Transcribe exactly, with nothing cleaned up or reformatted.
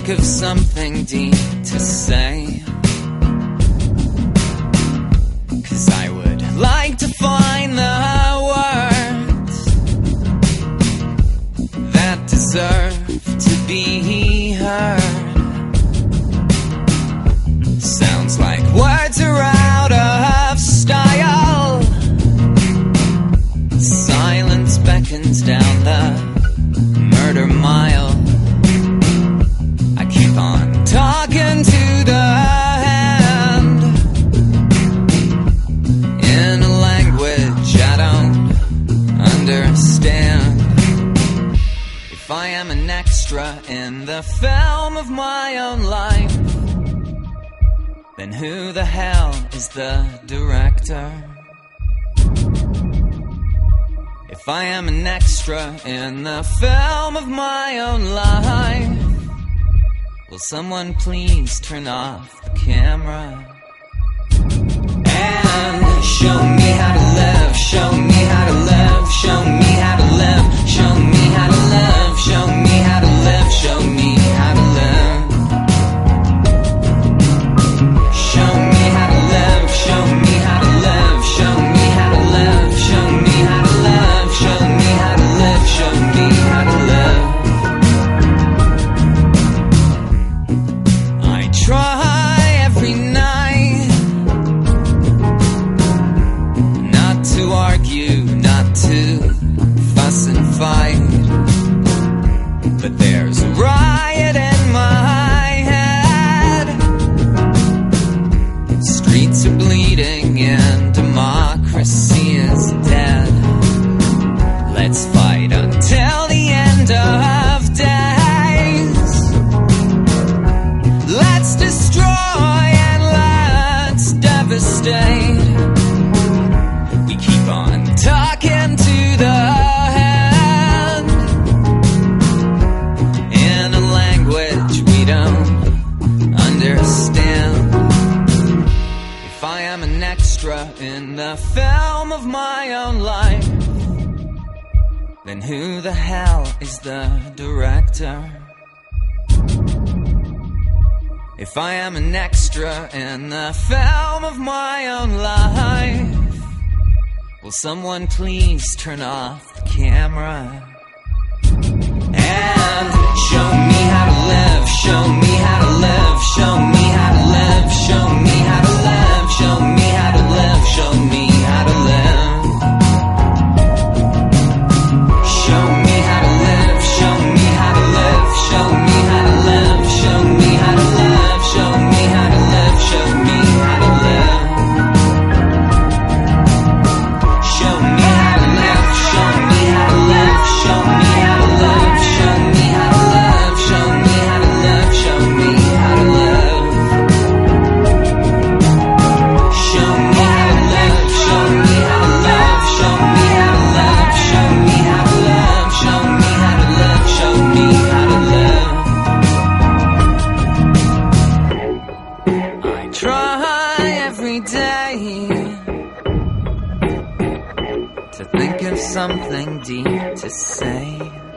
think of something deep to say, 'cause I would like to find the words that deserve to be heard. Sounds like words are out of style. Silence beckons down the murder mile. I keep on talking to the hand in a language I don't understand. If I am an extra in the film of my own life, then who the hell is the director? If I am an extra in the film of my own life, will someone please turn off the camera and show me how to live, show me how to live, show me how to live, show me how to live, show me how to live, show me how to live. Show me how to live, show me how to live, show me how to live, show me how to live, show me how to live, show me how to live. I try every night not to argue, not to fuss and fight, but there's a riot in my head. Streets are bleeding and democracy is dead. Let's fight until the end of days. Let's destroy and let's devastate. We keep on talking to the hand in a language we don't understand. If I am an extra in the film of my own life, then who the hell is the director? If I am an extra in the film of my own life, will someone please turn off the camera and show me how to live, show me how to live, show me how to live, show me how to live, show me how to live, show me how to live. Show me how to live, show me how to live, show me how to live, show me how to live, show me how to live, show me how to live. Show me how to live, show me how to live, show me how to live, show me how to live, show me how to live, show me how to live. Show me how to live, show me how to live, show me how to live, show me how to live, show me how to live, show me how to live. I try every day to think of something deep to say,